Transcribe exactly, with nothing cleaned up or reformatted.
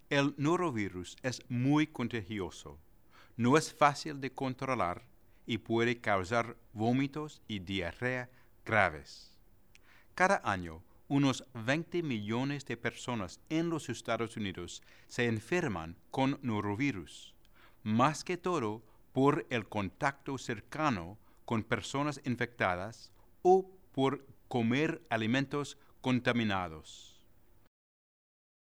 El norovirus es muy contagioso, no es fácil de controlar y puede causar vómitos y diarrea graves. Cada año, unos veinte millones de personas en los Estados Unidos se enferman con norovirus, más que todo por el contacto cercano con personas infectadas o por comer alimentos contaminados.